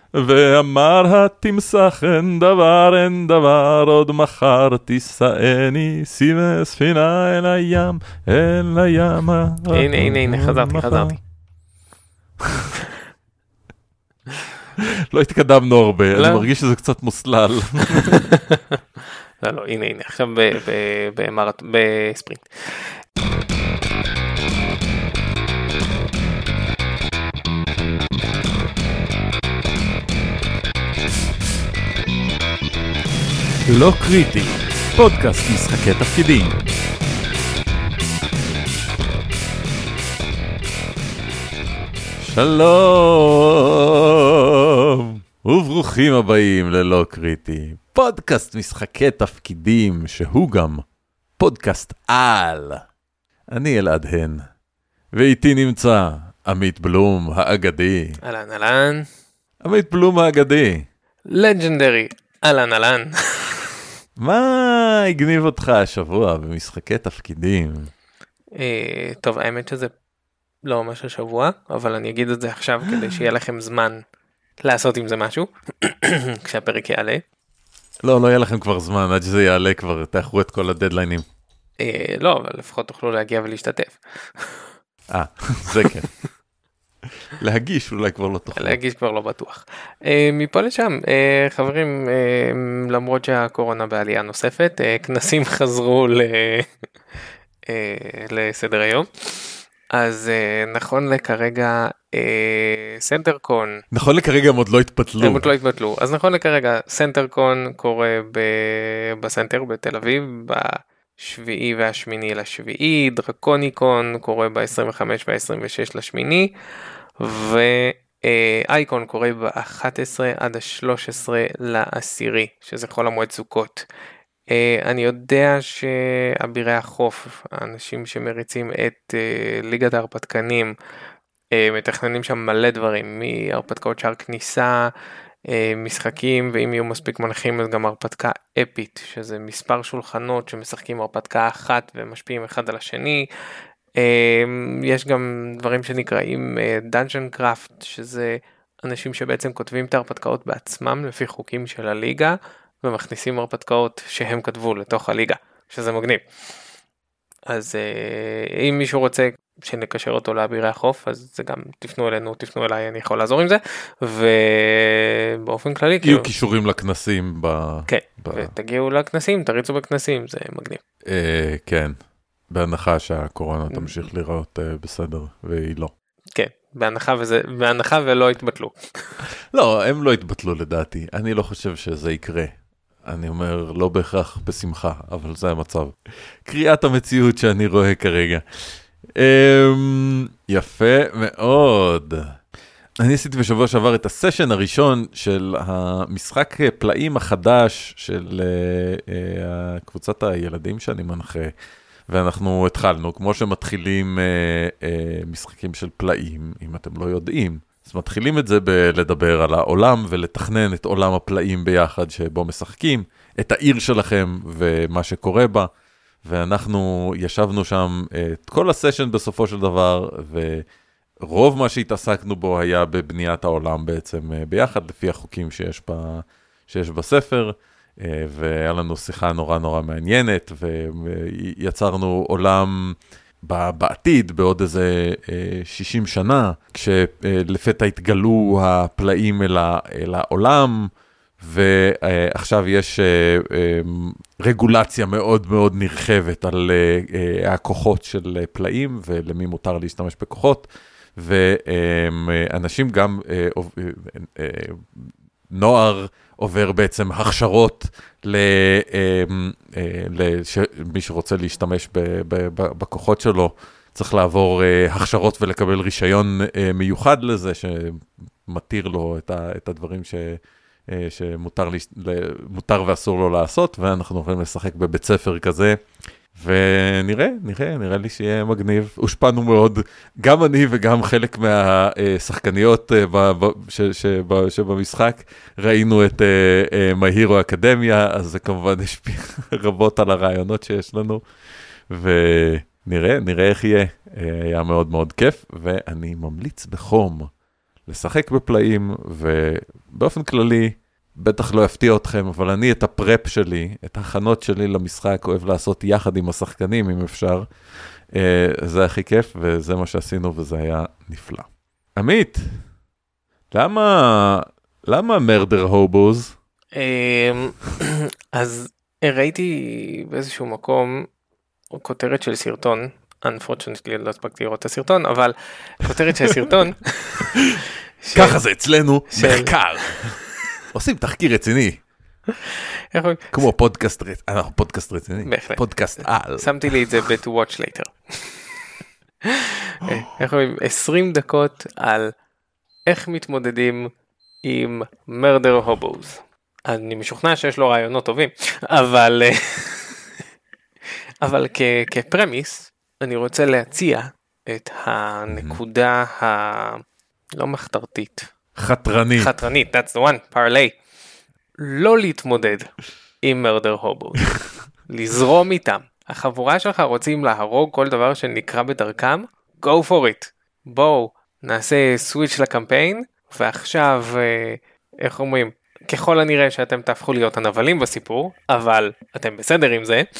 ואמר התמסך אין דבר, עוד מחר תישאני, שימי ספינה אל הים, אל הים. הנה, חזרתי. לא התקדמנו הרבה, אני מרגיש שזה קצת מוסלל. לא, הנה, עכשיו בספרינט. לא קריטי, פודקאסט משחקי תפקידים. שלום וברוכים הבאים ללא קריטי, פודקאסט משחקי תפקידים שהוא גם פודקאסט על. אני אלעד הן, ואיתי נמצא עמית בלום האגדי. אהלן. עמית בלום האגדי. לג'נדרי. אהלן. מה הגניב אותך השבוע במשחקי תפקידים? טוב, האמת שזה לא ממש השבוע, אבל אני אגיד את זה עכשיו כדי שיהיה לכם זמן לעשות עם זה משהו, כשהפרק יעלה. לא יהיה לכם כבר זמן, עד שזה יעלה כבר, תאחרו את כל הדדליינים. לא, אבל לפחות תוכלו להגיע ולהשתתף. זה כן. להגיש אולי כבר לא תוכל. להגיש כבר לא בטוח. מפה לשם, חברים, למרות שהקורונה בעלייה נוספת, כנסים חזרו לסדר היום. אז נכון לכרגע סנטרקון. נכון לכרגע הם עוד לא התפתלו. הם עוד לא התפתלו. אז נכון לכרגע סנטרקון קורה בסנטר בתל אביב, בשביעי והשמיני לשביעי, דרקוניקון קורה ב-25 וה-26 לשמיני, ואייקון קורה ב-11 עד ה-13 לעשירי, שזה חול המועד סוכות. אני יודע שאבירי החוף, האנשים שמריצים את ליגת ההרפתקנים, מתכננים שם מלא דברים, מהרפתקאות שער כניסה, משחקים, ואם יהיו מספיק מנחים אז גם הרפתקה אפית, שזה מספר שולחנות שמשחקים הרפתקה אחת ומשפיעים אחד על השני. יש גם דברים שנקראים Dungeon Craft, שזה אנשים שבעצם כותבים את ההרפתקאות בעצמם לפי חוקים של הליגה, ומכניסים הרפתקאות שהם כתבו לתוך הליגה, שזה מגניב. אז אם מישהו רוצה שנקשר אותו לאבירי החוף, אז זה גם תפנו אלינו, תפנו אליי, אני יכול לעזור עם זה, ובאופן כללי... יהיו קישורים לכנסים כן, ותגיעו לכנסים, תריצו בכנסים, זה מגניב. כן, בהנחה שהקורונה תמשיך לראות בסדר, והיא לא. כן, בהנחה ולא התבטלו. לא, הם לא התבטלו לדעתי, אני לא חושב שזה יקרה. אני אומר, לא בהכרח בשמחה, אבל זה המצב. קריאת המציאות שאני רואה כרגע. יפה מאוד. אני עשיתי בשבוע שעבר את הסשן הראשון של המשחק פלאים החדש של קבוצת הילדים שאני מנחה, ואנחנו התחלנו, כמו שמתחילים משחקים של פלאים, אם אתם לא יודעים. אז מתחילים את זה בלדבר על העולם ולתכנן את עולם הפלאים ביחד שבו משחקים, את העיר שלכם ומה שקורה בה, ואנחנו ישבנו שם את כל הסשן בסופו של דבר, ורוב מה שהתעסקנו בו היה בבניית העולם בעצם ביחד, לפי החוקים שיש בספר, והיה לנו שיחה נורא מעניינת, ויצרנו עולם בעתיד, בעוד איזה 60 שנה, כשלפתע התגלו הפלאים אל העולם, ועכשיו יש רגולציה מאוד נרחבת על הכוחות של פלאים, ולמי מותר להשתמש בכוחות, ואנשים גם, נוער עובר בעצם הכשרות למי שרוצה להשתמש בכוחות שלו, צריך לעבור הכשרות ולקבל רישיון מיוחד לזה, שמתיר לו את הדברים שמותר ואסור לו לעשות, ואנחנו יכולים לשחק בבית ספר כזה, ונראה לי שיהיה מגניב. הושפענו מאוד, גם אני וגם חלק מהשחקניות שבמשחק, ראינו את My Hero Academia, אז זה כמובן השפיע רבות על הרעיונות שיש לנו, ונראה איך יהיה. היה מאוד כיף, ואני ממליץ בחום לשחק בפלאים, ובאופן כללי, בטח לא יפתיע אתכם, אבל אני את הפרפ שלי, את ההכנות שלי למשחק, אוהב לעשות יחד עם השחקנים, אם אפשר. זה הכי כיף, וזה מה שעשינו, וזה היה נפלא. עמית, למה מרדר הובוז? אז ראיתי באיזשהו מקום כותרת של סרטון, unfortunately לא הספקתי לראות את הסרטון, אבל כותרת של סרטון. ככה זה אצלנו, מחקר. עושים תחקיר רציני. כמו פודקאסט רציני. פודקאסט על. שמתי לי את זה ב-to watch later. איך אומרים? 20 דקות על איך מתמודדים עם murder hobos. אני משוכנע שיש לו רעיונות טובים, אבל כפרמיס, אני רוצה להציע את הנקודה הלא מחתרתית. חתרנית, that's the one, parlay. לא להתמודד עם murder hobos. לזרום איתם. החבורה שלך רוצים להרוג כל דבר שנקרא בדרכם? Go for it. בואו, נעשה סוויץ' לקמפיין, ועכשיו, איך אומרים? ככל הנראה שאתם תהפכו להיות הנבלים בסיפור, אבל אתם בסדר עם זה,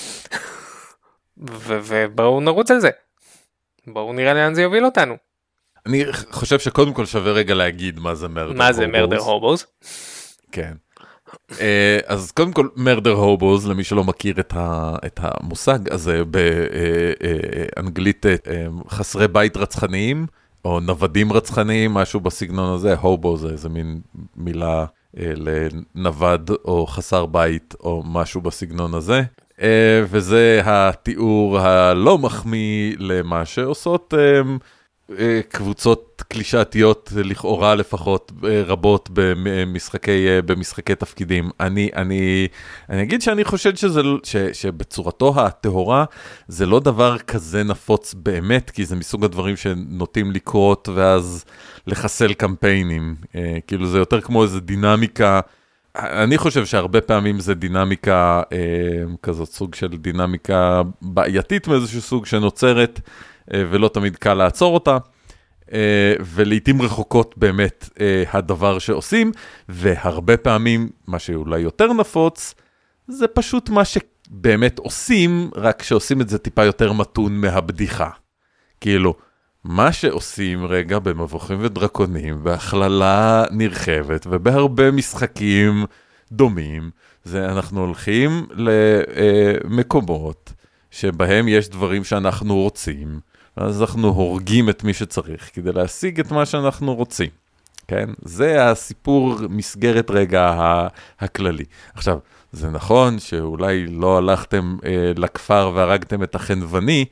ובואו נרוץ על זה. בואו נראה לאן זה יוביל אותנו. אני חושב שקודם כל שווה רגע להגיד מה זה מרדר הובוז. מה זה מרדר הובוז? כן. אז קודם כל מרדר הובוז, למי שלא מכיר את המושג הזה, באנגלית חסרי בית רצחניים, או נוודים רצחניים, משהו בסגנון הזה. הובו זה איזה מין מילה לנווד או חסר בית או משהו בסגנון הזה, וזה התיאור הלא מחמיא למה שעושות קבוצות קלישאתיות לכאורה לפחות רבות במשחקי תפקידים. אני אגיד שאני חושד שבצורתו הטהורה זה לא דבר כזה נפוץ באמת, כי זה מסוג הדברים שנוטים לקרות ואז לחסל קמפיינים. כאילו זה יותר כמו איזו דינמיקה, אני חושב שהרבה פעמים זה דינמיקה כזאת, סוג של דינמיקה בעייתית מאיזשהו סוג שנוצרת, ולא תמיד קל לעצור אותה, ולעיתים רחוקות באמת הדבר שעושים, והרבה פעמים, מה שאולי יותר נפוץ, זה פשוט מה שבאמת עושים, רק שעושים את זה טיפה יותר מתון מהבדיחה. כאילו, מה שעושים רגע במבוכים ודרקונים, בהכללה נרחבת, ובהרבה משחקים דומים, זה אנחנו הולכים למקומות שבהם יש דברים שאנחנו רוצים, אז אנחנו הורגים את מי שצריך כדי להשיג את מה שאנחנו רוצים. כן? זה הסיפור מסגרת רגע הכללי. עכשיו, זה נכון שאולי לא הלכתם לכפר והרגתם את החנווני,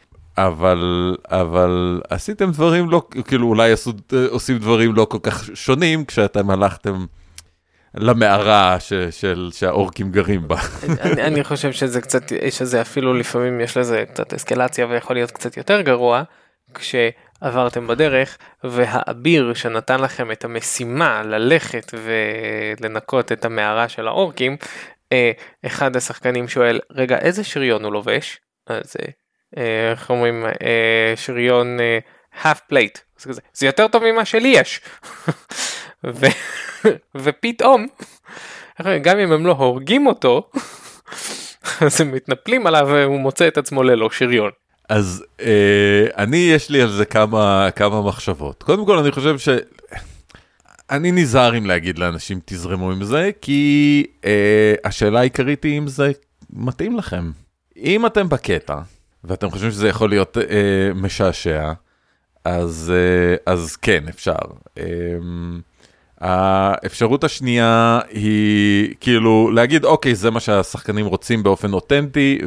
אבל עשיתם דברים לא, כאילו אולי עושים דברים לא כל כך שונים כשאתם הלכתם למערה שהאורקים גרים בה. אני חושב שזה קצת, שזה אפילו לפעמים יש לזה קצת אסקלציה ויכול להיות קצת יותר גרוע, כשעברתם בדרך והאביר שנתן לכם את המשימה ללכת ולנקות את המערה של האורקים, אחד השחקנים שואל, רגע, איזה שריון הוא לובש? אז איך אומרים, שריון half plate, זה יותר טוב ממה שלי יש. ופתאום, גם אם הם לא הורגים אותו, אז הם מתנפלים עליו והוא מוצא את עצמו ללא שריון. אז יש לי על זה כמה מחשבות. קודם כל אני חושב אני נזהר אם להגיד לאנשים תזרמו עם זה, כי השאלה העיקרית היא אם זה מתאים לכם. אם אתם בקטע, ואתם חושבים שזה יכול להיות משעשע, אז כן, אפשר. האפשרות השנייה היא כאילו להגיד, אוקיי, זה מה שהשחקנים רוצים באופן אותנטי,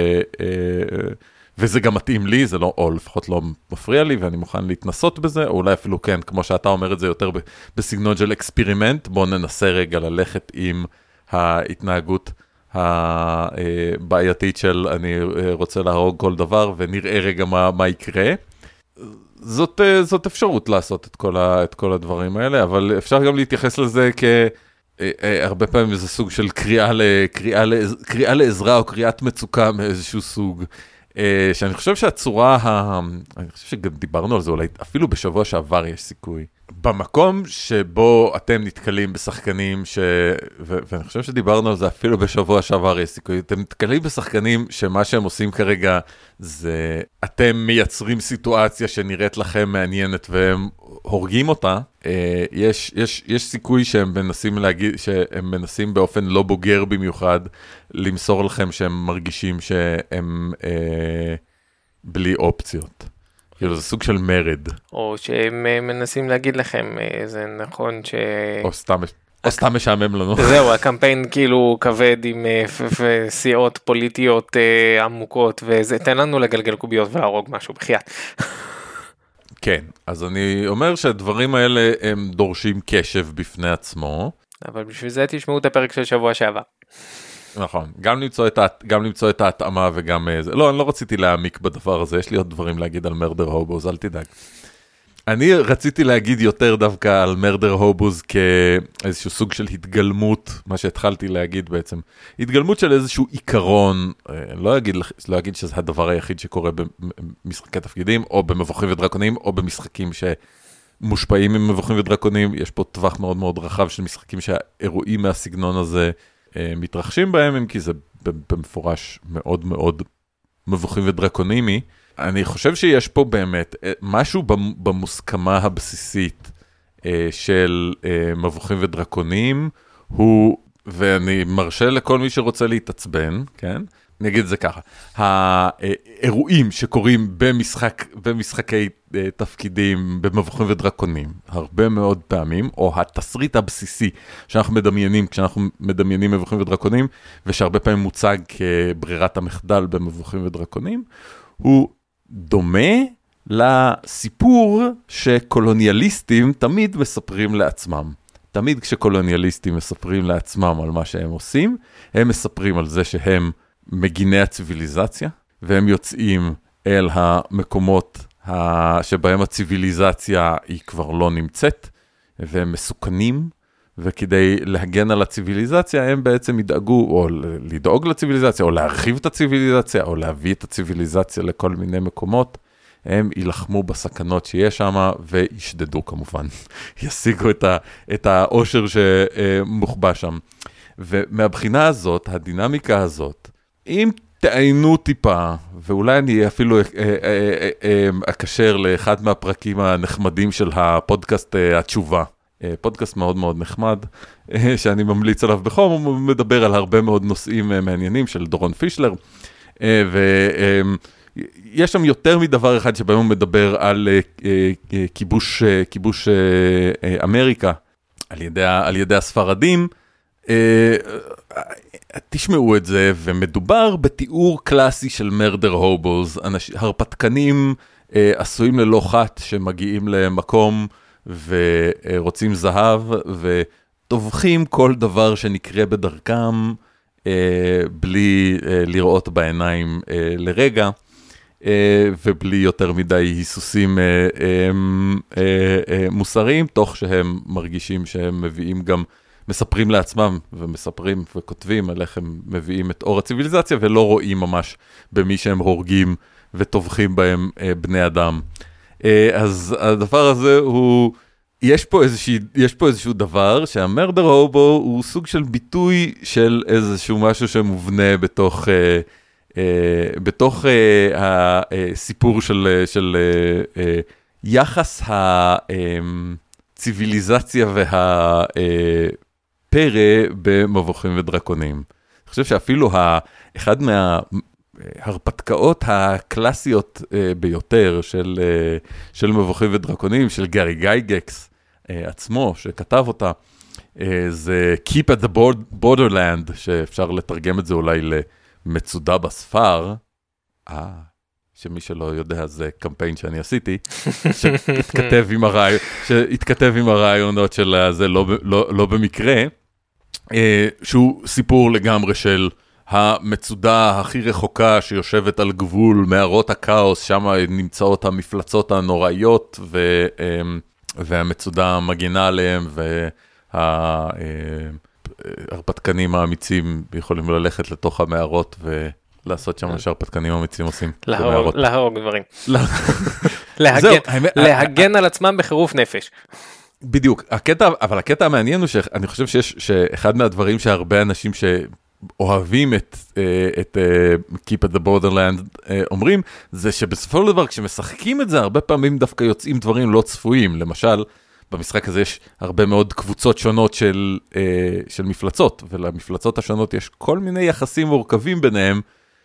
וזה גם מתאים לי, זה לא, או לפחות לא מפריע לי, ואני מוכן להתנסות בזה, או אולי אפילו כן, כמו שאתה אומר את זה יותר בסגנון של אקספרימנט, בואו ננסה רגע ללכת עם ההתנהגות הבעייתית של אני רוצה להרוג כל דבר, ונראה רגע מה יקרה. זאת אפשרות לעשות את כל הדברים האלה, אבל אפשר גם להתייחס לזה הרבה פעמים זה סוג של קריאה לעזרה או קריאת מצוקה מאיזשהו סוג, שאני חושב שהצורה, אני חושב שגם דיברנו על זה, אולי אפילו בשבוע שעבר יש סיכוי. במקום שבו אתם נתקלים בשחקנים ואני חושב שדיברנו על זה אפילו בשבוע שעבר, יש סיכוי, אתם נתקלים בשחקנים שמה שהם עושים כרגע זה, אתם מייצרים סיטואציה שנראית לכם מעניינת והם הורגים אותה, יש סיכוי שהם מנסים להגיד, שהם מנסים באופן לא בוגר במיוחד, למסור לכם שהם מרגישים שהם בלי אופציות. כאילו זה סוג של מרד. או שהם מנסים להגיד לכם, זה נכון ש... או סתם משעמם לנו. זהו, הקמפיין כאילו כבד עם סיעות פוליטיות עמוקות, וזה, תן לנו לגלגל קוביות ולהרוג משהו בחייאת. כן, אז אני אומר שהדברים האלה הם דורשים קשב בפני עצמו. אבל בשביל זה תשמעו את הפרק של שבוע שעבר. נכון, גם למצוא את ההתאמה וגם... לא, אני לא רציתי להעמיק בדבר הזה, יש לי עוד דברים להגיד על מרדר הובוז, אל תדאג. אני רציתי להגיד יותר דווקא על מרדר הובוז כאיזשהו סוג של התגלמות, מה שהתחלתי להגיד בעצם, התגלמות של איזשהו עיקרון, לא אגיד שזה הדבר היחיד שקורה במשחקי תפקידים, או במבוכים ודרקונים, או במשחקים שמושפעים ממבוכים ודרקונים, יש פה טווח מאוד מאוד רחב של משחקים שהאירועים מהסגנון הזה מתרחשים בהם, כי זה במפורש מאוד מאוד מבוכים ודרקונימי. אני חושב שיש פה באמת משהו במוסכמה הבסיסית של מבוכים ודרקונים, ואני מרשה לכל מי שרוצה להתעצבן, כן? אני אגיד את זה ככה, האירועים שקורים במשחקי תפקידים, במבוכים ודרקונים, הרבה מאוד פעמים, או התסריט הבסיסי שאנחנו מדמיינים, כשאנחנו מדמיינים מבוכים ודרקונים, ושהרבה פעמים מוצג כברירת המחדל במבוכים ודרקונים, הוא דומה לסיפור שקולוניאליסטים תמיד מספרים לעצמם. תמיד כשקולוניאליסטים מספרים לעצמם על מה שהם עושים, הם מספרים על זה שהם מגיני הציביליזציה, והם יוצאים אל המקומות שבהם הציביליזציה היא כבר לא נמצאת, והם מסוכנים, וכדי להגן על הציביליזציה, הם בעצם ידאגו, או לדאוג לציביליזציה, או להרחיב את הציביליזציה, או להביא את הציביליזציה לכל מיני מקומות, הם ילחמו בסכנות שיש שם, וישדדו כמובן, ישיגו את העושר שמוחבא שם. ומהבחינה הזאת, הדינמיקה הזאת, אם תעיינו טיפה, ואולי אני אפילו אקשר לאחד מהפרקים הנחמדים של הפודקאסט התשובה, פודקאסט מאוד מאוד נחמד, שאני ממליץ עליו בחום, הוא מדבר על הרבה מאוד נושאים מעניינים של דורון פישלר, ויש שם יותר מדבר אחד שבהם הוא מדבר על כיבוש אמריקה על ידי הספרדים, תשמעו את זה, ומדובר בתיאור קלאסי של מרדר הובוז, הרפתקנים עשויים ללא חת שמגיעים למקום ורוצים זהב, וטובחים כל דבר שנקרה בדרכם, בלי לראות בעיניים לרגע, ובלי יותר מדי היסוסים מוסריים, תוך שהם מרגישים שהם מביאים גם, מספרים לעצמם ומספרים וכותבים על איך הם מביאים את אור הציביליזציה, ולא רואים ממש במי שהם הורגים וטובחים בהם בני אדם. אז הדבר הזה הוא, יש פה איזשהו דבר שהמרדר הובו הוא סוג של ביטוי של איזשהו משהו שמובנה בתוך הסיפור של יחס הציביליזציה והפרא במבוכים ודרקונים. אני חושב שאפילו אחד מההרפתקאות הקלאסיות ביותר של מבוכים ודרקונים, של גארי גייגקס עצמו, שכתב אותה, זה Keep at the Borderland, שאפשר לתרגם את זה אולי למצודה בספר, שמי שלא יודע, זה קמפיין שאני עשיתי, שהתכתב עם הרעיונות של זה לא במקרה, שהוא סיפור לגמרי של המצודה הכי רחוקה שיושבת על גבול מערות הקאוס, שם נמצאות המפלצות הנוראיות, והמצודה מגינה עליהם, וההרפתקנים האמיצים יכולים ללכת לתוך המערות ולעשות שם מה שהרפתקנים האמיצים עושים. להרוג דברים. להגן על עצמם בחירוף נפש. בדיוק, אבל הקטע המעניין הוא שאני חושב שאחד מהדברים שהרבה אנשים שאוהבים את Keep at the Borderland אומרים, זה שבסופו של דבר כשמשחקים את זה, הרבה פעמים דווקא יוצאים דברים לא צפויים. למשל, במשחק הזה יש הרבה מאוד קבוצות שונות של מפלצות, ולמפלצות השונות יש כל מיני יחסים מורכבים ביניהם,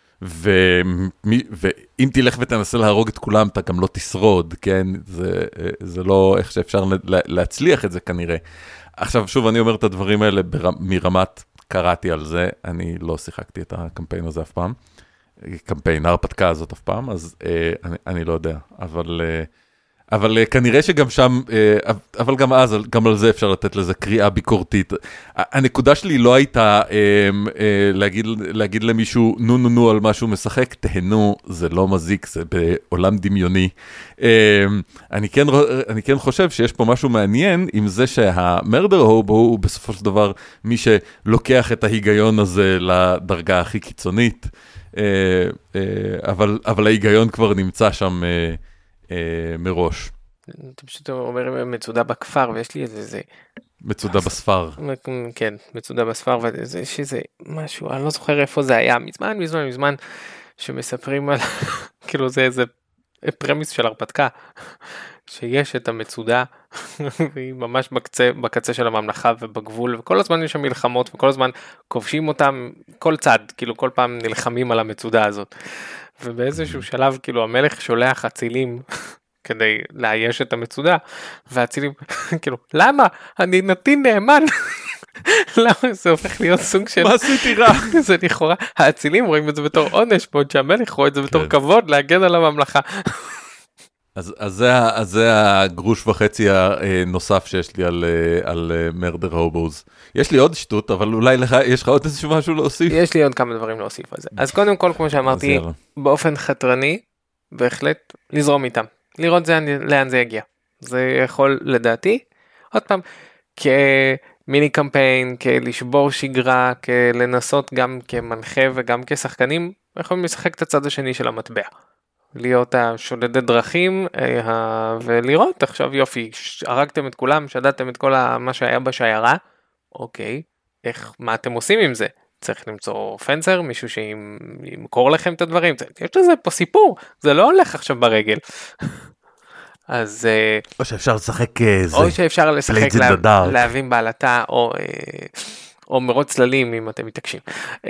ואם תלך ותנסה להרוג את כולם, אתה גם לא תשרוד, כן? זה לא איך שאפשר להצליח את זה כנראה. עכשיו, שוב, אני אומר את הדברים האלה מרמת, קראתי על זה, אני לא שיחקתי את הקמפיין הזה אף פעם, קמפיין, ההרפתקה הזאת אף פעם, אז אני לא יודע, אבל כנראה שגם שם, אבל גם אז, גם על זה אפשר לתת לזה קריאה ביקורתית. הנקודה שלי לא הייתה להגיד למישהו, נו על מה שהוא משחק, תהנו, זה לא מזיק, זה בעולם דמיוני. אני כן חושב שיש פה משהו מעניין עם זה שהמרדר הובו הוא בסופו של דבר מי שלוקח את ההיגיון הזה לדרגה הכי קיצונית, אבל ההיגיון כבר נמצא שם מראש. אתה פשוט אומר מצודה בכפר, ויש לי איזה... מצודה בספר. כן, מצודה בספר, ויש איזה משהו, אני לא זוכר איפה זה היה, מזמן, שמספרים על, כאילו זה איזה פרמיס של הרפתקה, שיש את המצודה, והיא ממש בקצה של הממלכה ובגבול, וכל הזמן יש שם מלחמות, וכל הזמן כובשים אותם, כל צד, כאילו כל פעם נלחמים על המצודה הזאת. ובאיזשהו שלב, כאילו המלך שולח אצילים, כדי לאייש את המצודה, והאצילים, כאילו, למה? אני נתין נאמן. למה? זה הופך להיות סוג של... מה עשיתי רע? זה לכאורה, האצילים רואים את זה בתור עונש, בעוד שהמלך רואה את זה בתור כבוד להגן על הממלכה. אז זה הגרוש וחצי הנוסף שיש לי על מרדר הובוז. יש לי עוד שטות, אבל אולי יש לך עוד איזשהו משהו להוסיף? יש לי עוד כמה דברים להוסיף על זה. אז קודם כל, כמו שאמרתי, באופן חתרני, בהחלט לזרום איתם. לראות לאן זה יגיע. זה יכול לדעתי, עוד פעם, כמיני קמפיין, כלשבור שגרה, כלנסות גם כמנחה וגם כשחקנים, יכולים לשחק את הצד השני של המטבע. להיות השודדי דרכים, ולראות עכשיו יופי, הרגתם את כולם, שדדתם את כל מה שהיה בשיירה, אוקיי, מה אתם עושים עם זה? צריך למצוא פנסר, מישהו שימכור לכם את הדברים, יש לזה פה סיפור, זה לא הולך עכשיו ברגל. אז... או שאפשר לשחק או שאפשר לשחק להבין בעלתה, או מרוץ צללים אם אתם מתעקשים.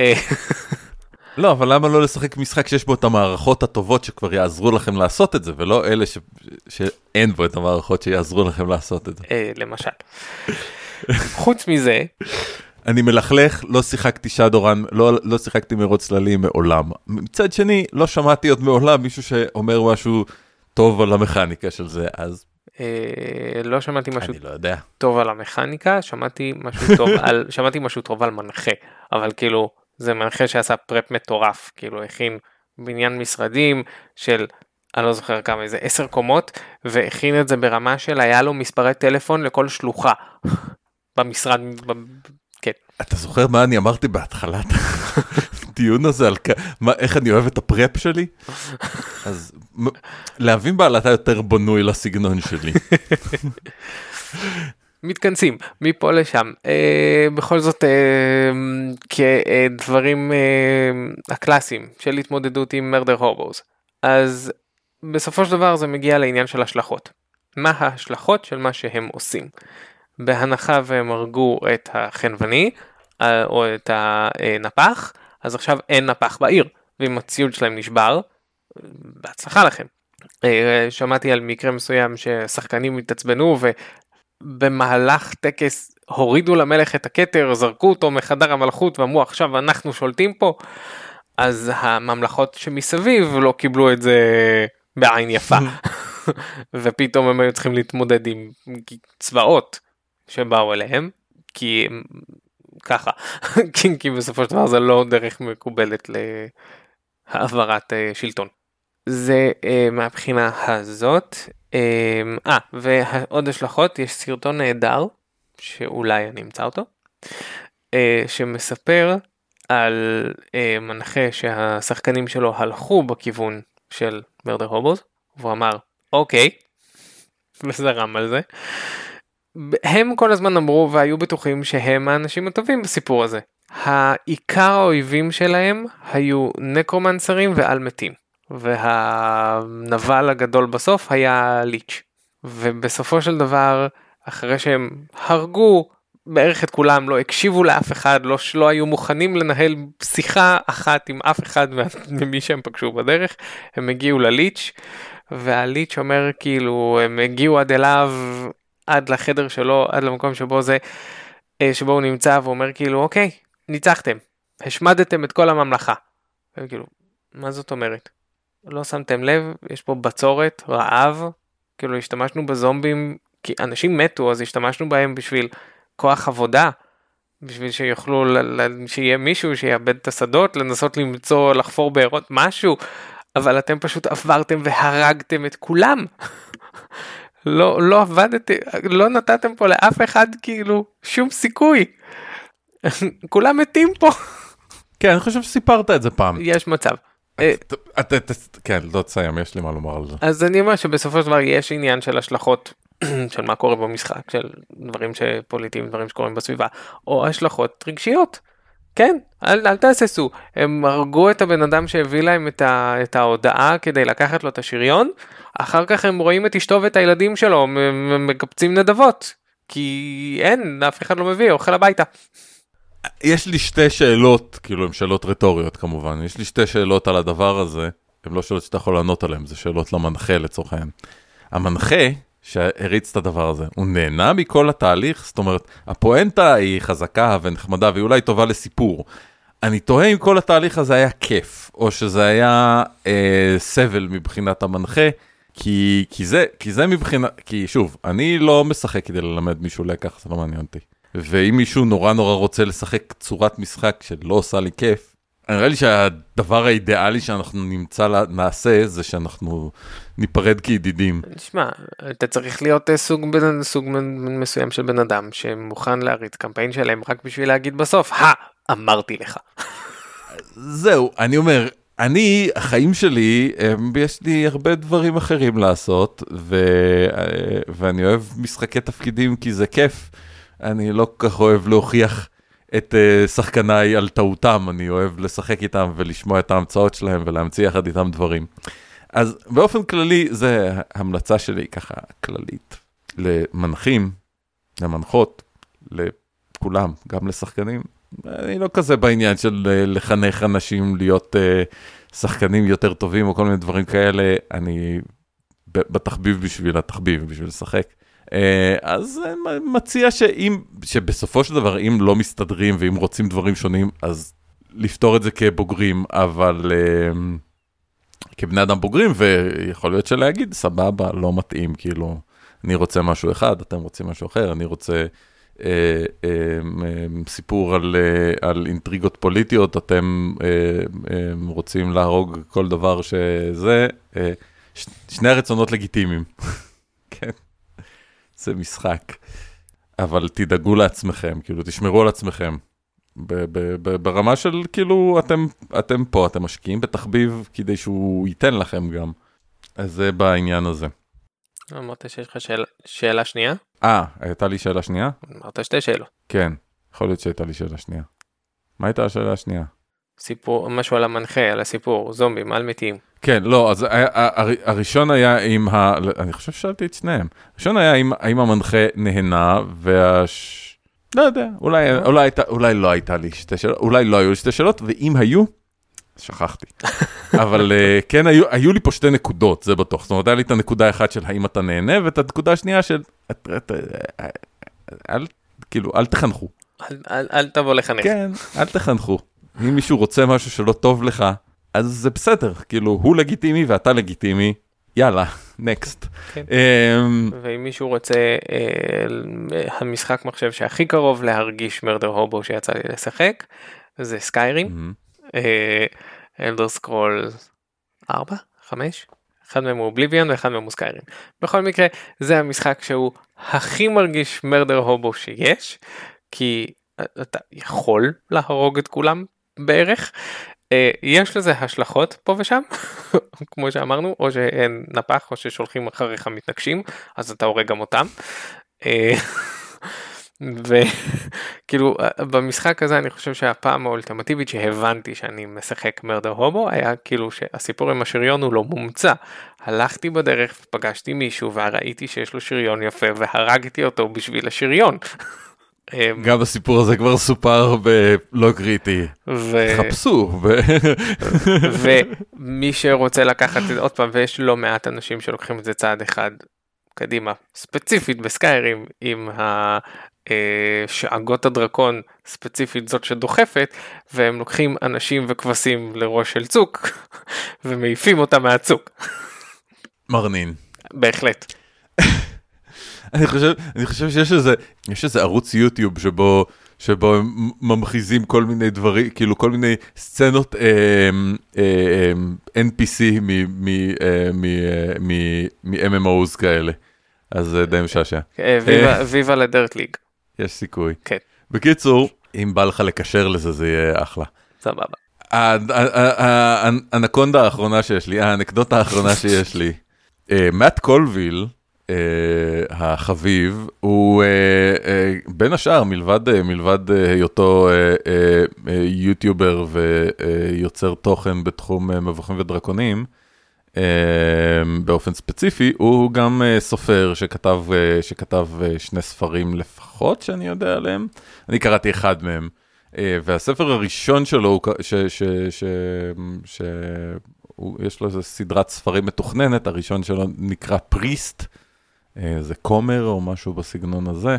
לא, אבל למה לא לשחק משחק שיש בו את המערכות הטובות שכבר יעזרו לכם לעשות את זה, ולא אלה שאין בו את המערכות שיעזרו לכם לעשות את זה. למשל. חוץ מזה... אני מלכלך, לא שיחקתי שדורן, לא שיחקתי מרוץ צללים מעולם. מצד שני, לא שמעתי עוד מעולם מישהו שאומר משהו טוב על המכניקה של זה, אז... לא שמעתי משהו לא טוב על המכניקה, שמעתי משהו טוב על מנחה, אבל כאילו, זה מנחה שעשה פרפ מטורף, כאילו הכין בניין משרדים של, אני לא זוכר כמה, איזה 10 קומות, והכין את זה ברמה של היה לו מספרי טלפון לכל שלוחה במשרד, כן. אתה זוכר מה אני אמרתי בהתחלת הדיון הזה, על איך אני אוהב את הפרפ שלי? אז להבין בעלתה יותר בנוי לסגנון שלי. מתכנסים מפה לשם, בכל זאת כדברים הקלאסיים של התמודדות עם מרדר הובוז, אז בסופו של דבר זה מגיע לעניין של השלכות. מה ההשלכות של מה שהם עושים? בהנחה והם הרגו את החנווני או את הנפח, אז עכשיו אין נפח בעיר, ואם הציוד שלהם נשבר, בהצלחה לכם. שמעתי על מקרה מסוים ששחקנים התעצבנו במהלך טקס הורידו למלך את הכתר, זרקו אותו מחדר המלכות ואמרו עכשיו אנחנו שולטים פה, אז הממלכות שמסביב לא קיבלו את זה בעין יפה, ופתאום הם היו צריכים להתמודד עם צבאות שבאו אליהם, כי ככה, כי בסופו של דבר זה לא דרך מקובלת להעברת שלטון. זה מהבחינה הזאת. ועוד השלכות, יש סרטון נהדר, שאולי אני אמצא אותו, שמספר על מנחה שהשחקנים שלו הלכו בכיוון של מרדר הובוז, והוא אמר, אוקיי, וזרם על זה. הם כל הזמן אמרו והיו בטוחים שהם האנשים הטובים בסיפור הזה. העיקר האויבים שלהם היו נקרומנסרים ועל מתים. והנבל הגדול בסוף היה ליץ'. ובסופו של דבר, אחרי שהם הרגו בערך את כולם, לא הקשיבו לאף אחד, לא היו מוכנים לנהל שיחה אחת עם אף אחד ממי שהם פגשו בדרך, הם הגיעו לליץ', והליץ' אומר כאילו, הם הגיעו עד אליו, עד לחדר שלו, עד למקום שבו הוא נמצא, ואומר כאילו, אוקיי, ניצחתם, השמדתם את כל הממלכה. והם כאילו, מה זאת אומרת? לא שמתם לב, יש פה בצורת, רעב, כאילו השתמשנו בזומבים, כי אנשים מתו, אז השתמשנו בהם בשביל כוח עבודה, בשביל שיוכלו, שיהיה מישהו שיאבד את השדות, לנסות למצוא, לחפור בארות, משהו, אבל אתם פשוט עברתם והרגתם את כולם. לא עבדתם, לא נתתם פה לאף אחד כאילו שום סיכוי. כולם מתים פה. כן, אני חושב שסיפרת את זה פעם. יש מצב. כן, לא תסיים, יש לי מה לומר על זה. אז אני אומר שבסופו של דבר יש עניין של השלכות של מה קורה במשחק, של דברים שפוליטיים, דברים שקורים בסביבה, או השלכות רגשיות. כן, אל תעשסו. הם הרגו את הבן אדם שהביא להם את ההודעה כדי לקחת לו את השריון, אחר כך הם רואים את אשתו ואת הילדים שלו, מקפצים נדבות, כי אין, אף אחד לא מביא, אוכל הביתה. יש לי שתי שאלות, כאילו הן שאלות רטוריות כמובן, יש לי שתי שאלות על הדבר הזה, הן לא שאלות שאתה יכול לענות עליהן, זה שאלות למנחה לצורך העניין. המנחה שהריץ את הדבר הזה, הוא נהנה מכל התהליך, זאת אומרת, הפואנטה היא חזקה ונחמדה, והיא אולי טובה לסיפור. אני תוהה אם כל התהליך הזה היה כיף, או שזה היה סבל מבחינת המנחה, כי זה מבחינת, כי שוב, אני לא משחק כדי ללמד מישהו לקח, זה לא מעניין אותי. ואם מישהו נורא רוצה לשחק צורת משחק שלא עושה לי כיף, נראה לי שהדבר האידיאלי שאנחנו נעשה זה שאנחנו ניפרד כידידים. נשמע, אתה צריך להיות סוג מסוים של בן אדם שמוכן להריץ קמפיין שלהם רק בשביל להגיד בסוף, אמרתי לך. זהו, אני אומר, החיים שלי, יש לי הרבה דברים אחרים לעשות, ואני אוהב משחקי תפקידים כי זה כיף. אני לא כל כך אוהב להוכיח את שחקניי על טעותם, אני אוהב לשחק איתם ולשמוע את ההמצאות שלהם ולהמציא יחד איתם דברים. אז באופן כללי, זה המלצה שלי ככה כללית, למנחים, למנחות, לכולם, גם לשחקנים. אני לא כזה בעניין של לחנך אנשים להיות שחקנים יותר טובים או כל מיני דברים כאלה, אני בתחביב בשביל התחביב, בשביל לשחק. אז מציע שבסופו של דבר, אם לא מסתדרים ואם רוצים דברים שונים, אז לפתור את זה כבוגרים, אבל כבני אדם בוגרים, ויכול להיות שלהגיד, סבבה, לא מתאים, כאילו, אני רוצה משהו אחד, אתם רוצים משהו אחר, אני רוצה סיפור על אינטריגות פוליטיות, אתם רוצים להרוג כל דבר שזה, שני הרצונות לגיטימיים. כן. זה משחק, אבל תדאגו לעצמכם, כאילו תשמרו על עצמכם, ברמה של כאילו אתם פה, אתם משקיעים בתחביב כדי שהוא ייתן לכם גם, אז זה בעניין הזה. אמרת שיש לך שאלה שנייה? הייתה לי שאלה שנייה? אמרת שתי שאלות. כן, יכול להיות שהייתה לי שאלה שנייה. מה הייתה השאלה השנייה? סיפור, משהו על המנחה, על הסיפור, זומבים, על מתים. כן, לא, אז הראשון היה עם אני חושב ששאלתי את שניהם. הראשון היה עם המנחה נהנה, לא יודע, אולי לא הייתה לי שתי שאלות, אולי לא היו לי שתי שאלות, ואם היו, שכחתי. אבל כן, היו לי פה שתי נקודות, זה בטוח. זאת אומרת, היה לי את הנקודה האחת של האם אתה נהנה, ואת הנקודה השנייה של, כאילו, אל תחנכו. אל תבוא לחנך. כן, אל תחנכו. אם מישהו רוצה משהו שלא טוב לך, אז זה בסדר, כאילו, הוא לגיטימי ואתה לגיטימי, יאללה, נקסט. ואם מישהו רוצה, המשחק מחשב שהכי קרוב להרגיש מרדר הובו שיצא לי לשחק, זה סקיירים, אלדר סקרול 4, 5, אחד מהם הוא אובליביון ואחד מהם הוא סקיירים. בכל מקרה, זה המשחק שהוא הכי מרגיש מרדר הובו שיש, כי אתה יכול להרוג את כולם בערך, יש לזה השלכות פה ושם, כמו שאמרנו, או שאין נפח, או ששולחים אחריך מתנגשים, אז אתה הורג גם אותם. וכאילו במשחק הזה אני חושב שהפעם האולטימטיבית שהבנתי שאני משחק מרדר הובו היה כאילו שהסיפור עם השריון הוא לא מומצא. הלכתי בדרך ופגשתי מישהו וראיתי שיש לו שריון יפה והרגתי אותו בשביל השריון. גם הסיפור הזה כבר סופר בלא קריטי. חפשו. ומי שרוצה לקחת את זה עוד פעם, ויש לא מעט אנשים שלוקחים את זה צעד אחד קדימה, ספציפית בסקיירים עם שאגות הדרקון, ספציפית זאת שדוחפת, והם לוקחים אנשים וכבשים לראש של צוק, ומעיפים אותם מהצוק. מרנין. בהחלט. אני חושב שיש איזה ערוץ יוטיוב שבו הם ממחיזים כל מיני דברים, כאילו כל מיני סצנות NPC מ-MMOs כאלה. אז זה די משעשע. ויבה לדירט ליג. יש סיכוי. כן. בקיצור, אם בא לך לקשר לזה, זה יהיה אחלה. סבבה. האנקדוטה האחרונה שיש לי, מאט קולוויל, החביב, הוא בין השאר, מלבד היותו יוטיובר ויוצר תוכן בתחום מבוכים ודרקונים, באופן ספציפי, הוא גם סופר שכתב 2 ספרים לפחות שאני יודע עליהם. אני קראתי אחד מהם, והספר הראשון שלו, יש לו איזו סדרת ספרים מתוכננת, הראשון שלו נקרא פריסט, זה קומר או משהו בסגנון הזה,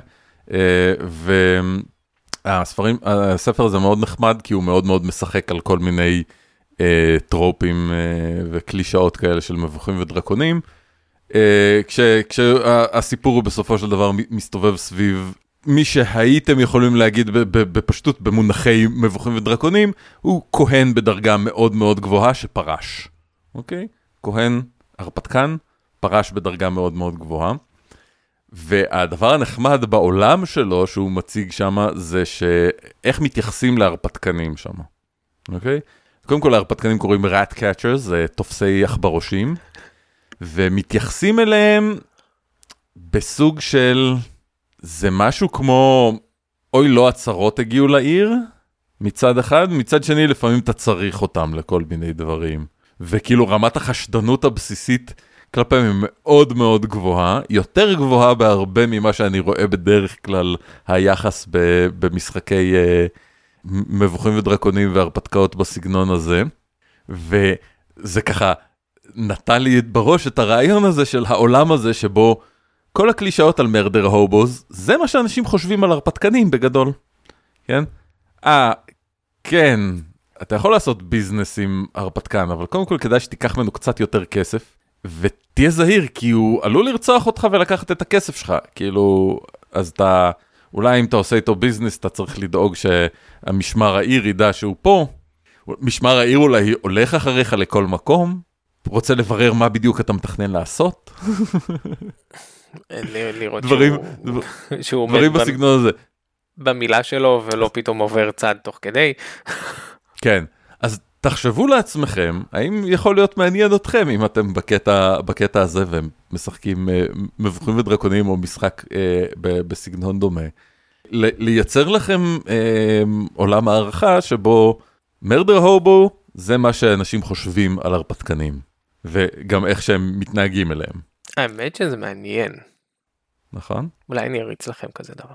והספר הזה מאוד נחמד, כי הוא מאוד מאוד משחק על כל מיני טרופים וקלישאות כאלה של מבוכים ודרקונים, כשהסיפור הוא בסופו של דבר מסתובב סביב מי שהייתם יכולים להגיד בפשטות במונחי מבוכים ודרקונים, הוא כהן בדרגה מאוד מאוד גבוהה שפרש. אוקיי? כהן, הרפתקן, פרש בדרגה מאוד מאוד גבוהה. והדבר הנחמד בעולם שלו שהוא מציג שם זה שאיך מתייחסים להרפתקנים שם. אוקיי? קודם כל ההרפתקנים קוראים rat catchers, זה תופסי עכברושים, ומתייחסים אליהם בסוג של, זה משהו כמו, אוי לא הצרות הגיעו לעיר, מצד אחד, מצד שני לפעמים אתה צריך אותם לכל מיני דברים. וכאילו רמת החשדנות הבסיסית כלפיהם היא מאוד מאוד גבוהה, יותר גבוהה בהרבה ממה שאני רואה בדרך כלל היחס במשחקי מבוכים ודרקונים והרפתקאות בסגנון הזה, וזה ככה נתן לי בראש את הרעיון הזה של העולם הזה שבו כל הקלישאות על מרדר הובוז, זה מה שאנשים חושבים על הרפתקנים בגדול, כן? כן, אתה יכול לעשות ביזנס עם הרפתקן, אבל קודם כל כדאי שתיקח ממנו קצת יותר כסף, ותהיה זהיר, כי הוא עלול לרצוח אותך ולקחת את הכסף שלך, כאילו, אז אתה, אולי אם אתה עושה איתו ביזנס, אתה צריך לדאוג שהמשמר העיר ידע שהוא פה, משמר העיר אולי הולך אחריך לכל מקום, רוצה לברר מה בדיוק אתה מתכנן לעשות. לראות דברים בסגנון הזה. במילה שלו, ולא פתאום עובר צד תוך כדי. כן, אז תחשבו לעצמכם, האם יכול להיות מעניין אתכם, אם אתם בקטע הזה, ומשחקים מבוכים ודרקונים, או משחק בסגנון דומה, לייצר לכם עולם הערכה, שבו מרדר הובו, זה מה שאנשים חושבים על הרפתקנים, וגם איך שהם מתנהגים אליהם. האמת שזה מעניין. נכון? אולי אני אריץ לכם כזה דבר.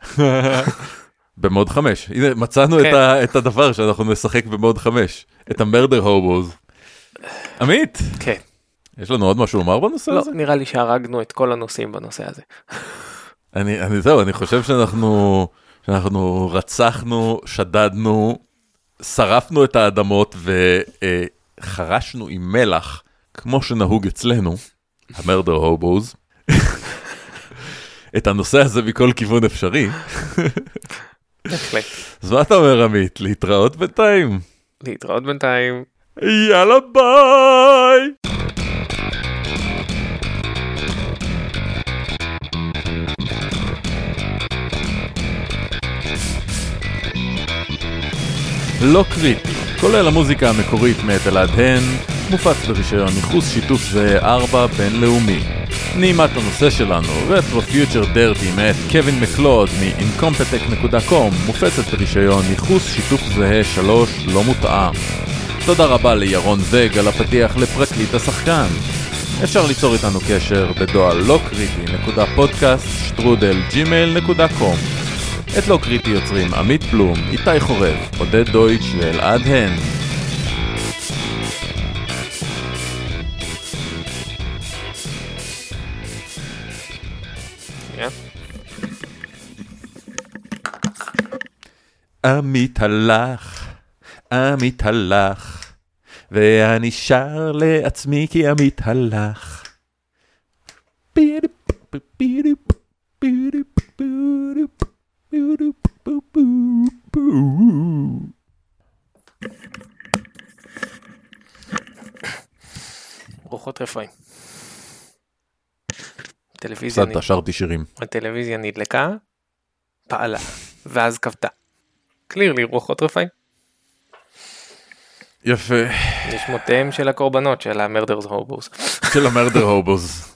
במוד 5. הנה, מצאנו את הדבר שאנחנו נשחק במוד 5. את המרדר הובוז. עמית? כן. יש לנו עוד משהו לומר בנושא הזה? לא, נראה לי שהרגנו את כל הנושאים בנושא הזה. אני חושב שאנחנו רצחנו, שדדנו, שרפנו את האדמות וחרשנו עם מלח, כמו שנהוג אצלנו, המרדר הובוז, את הנושא הזה מכל כיוון אפשרי. בהחלט. אז מה אתה אומר, עמית? להתראות בינתיים. להתראות בינתיים. יאללה ביי! לא קריטי. כולל המוזיקה המקורית מאת אלעד הן, מופץ ברישיון ייחוס שיתוף זה 4 בינלאומי. נעימת הנושא שלנו, רטרו פיוטר דרטי מאת קווין מקלוד מ-incompetech.com, מופצת ברישיון ייחוס שיתוף זה 3 לא מותאם. תודה רבה לירון זג על הפתיח לפרקליט השחקן. אפשר ליצור איתנו קשר בדואל לא קריטי.podcast@gmail.com. את לא קריטי יוצרים עמית בלום, איתי חורב, עודד דויטש ואלעד הן. עמית הלך, ואני שר לעצמי כי עמית הלך. רוחות רפאים. קצת שרתי שירים. הטלוויזיה נדלקה, פעלה, ואז כבתה. קלירלי רוחות רפאים. יפה. יש שמותיהם של הקורבנות של המרדר הובוס. של המרדר הובוס.